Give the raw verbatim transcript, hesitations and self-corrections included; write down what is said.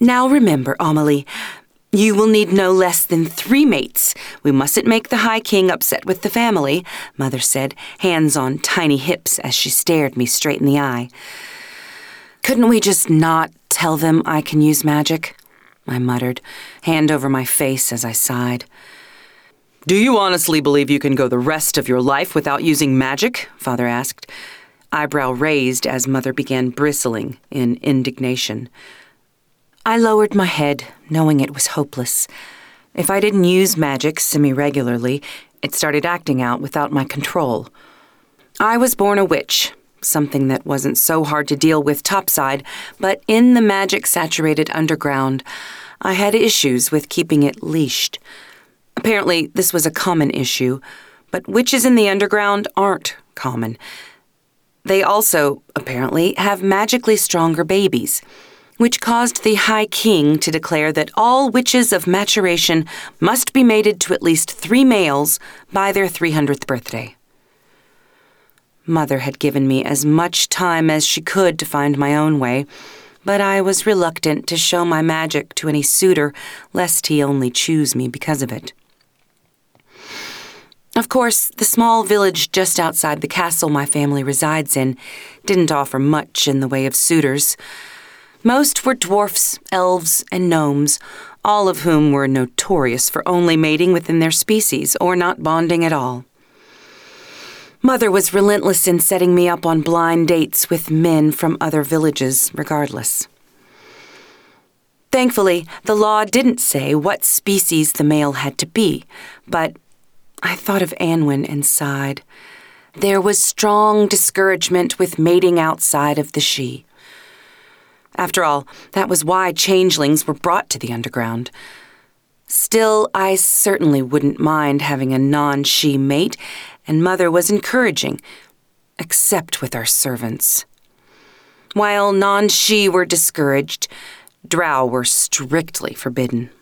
Now remember, Amelie, you will need no less than three mates. We mustn't make the High King upset with the family, Mother said, hands on tiny hips as she stared me straight in the eye. Couldn't we just not tell them I can use magic? I muttered, hand over my face as I sighed. Do you honestly believe you can go the rest of your life without using magic? Father asked, eyebrow raised as Mother began bristling in indignation. I lowered my head, knowing it was hopeless. If I didn't use magic semi-regularly, it started acting out without my control. I was born a witch, something that wasn't so hard to deal with topside, but in the magic-saturated underground, I had issues with keeping it leashed. Apparently, this was a common issue, but witches in the underground aren't common. They also, apparently, have magically stronger babies, which caused the High King to declare that all witches of maturation must be mated to at least three males by their three hundredth birthday. Mother had given me as much time as she could to find my own way, but I was reluctant to show my magic to any suitor, lest he only choose me because of it. Of course, the small village just outside the castle my family resides in didn't offer much in the way of suitors. Most were dwarfs, elves, and gnomes, all of whom were notorious for only mating within their species or not bonding at all. Mother was relentless in setting me up on blind dates with men from other villages, regardless. Thankfully, the law didn't say what species the male had to be, but I thought of Anwen and sighed. There was strong discouragement with mating outside of the she. After all, that was why changelings were brought to the underground. Still, I certainly wouldn't mind having a non-she mate, and Mother was encouraging, except with our servants. While non-she were discouraged, drow were strictly forbidden.